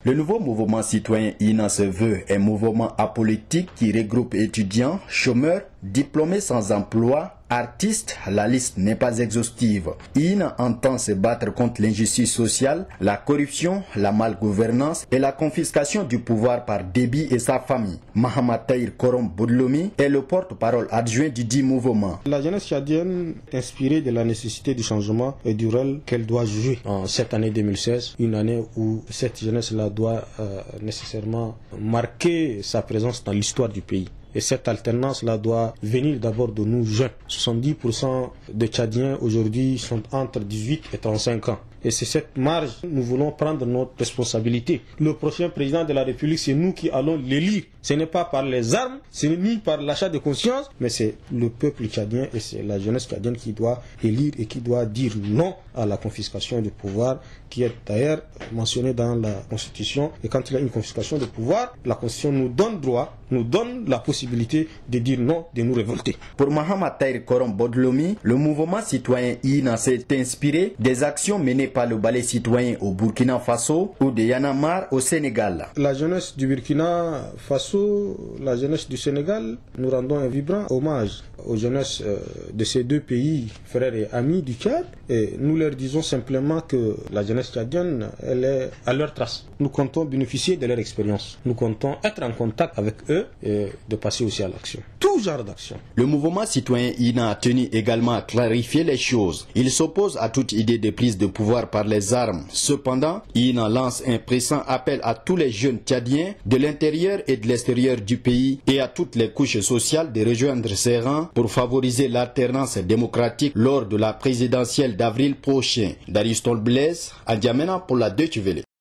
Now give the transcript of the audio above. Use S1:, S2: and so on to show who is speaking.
S1: Le nouveau mouvement citoyen INA se veut un mouvement apolitique qui regroupe étudiants, chômeurs, diplômés sans emploi, artistes. La liste n'est pas exhaustive. INA entend se battre contre l'injustice sociale, la corruption, la malgouvernance et la confiscation du pouvoir par Déby et sa famille. Mahamat Tahir Korom Bodlomi est le porte-parole adjoint du dit mouvement.
S2: La jeunesse tchadienne est inspirée de la nécessité du changement et du rôle qu'elle doit jouer en cette année 2016, une année où cette jeunesse-là doit nécessairement marquer sa présence dans l'histoire du pays. Et cette alternance-là doit venir d'abord de nous jeunes. 70% des Tchadiens aujourd'hui sont entre 18 et 35 ans. Et c'est cette marge, nous voulons prendre notre responsabilité. Le prochain président de la République, c'est nous qui allons l'élire. Ce n'est pas par les armes, ce n'est ni par l'achat de conscience, mais c'est le peuple tchadien et c'est la jeunesse tchadienne qui doit élire et qui doit dire non à la confiscation du pouvoir, qui est d'ailleurs mentionnée dans la Constitution. Et quand il y a une confiscation de pouvoir, la Constitution nous donne droit, nous donne la possibilité de dire non, de nous révolter.
S1: Pour Mahamat Tahir Korom Bodlomi, le mouvement citoyen INA s'est inspiré des actions menées par le ballet citoyen au Burkina Faso ou de Y'en a marre au Sénégal.
S2: La jeunesse du Burkina Faso, la jeunesse du Sénégal, nous rendons un vibrant hommage aux jeunesses de ces deux pays, frères et amis du Tchad, et nous leur disons simplement que la jeunesse tchadienne, elle est à leur trace. Nous comptons bénéficier de leur expérience. Nous comptons être en contact avec eux et de passer aussi à l'action. Tout genre d'action.
S1: Le mouvement citoyen INA a tenu également à clarifier les choses. Il s'oppose à toute idée de prise de pouvoir par les armes. Cependant, INA lance un pressant appel à tous les jeunes tchadiens de l'intérieur et de l'extérieur du pays et à toutes les couches sociales de rejoindre ses rangs pour favoriser l'alternance démocratique lors de la présidentielle d'avril prochain. Daristol Blaise, à N'Djamena pour la Deutsche Welle.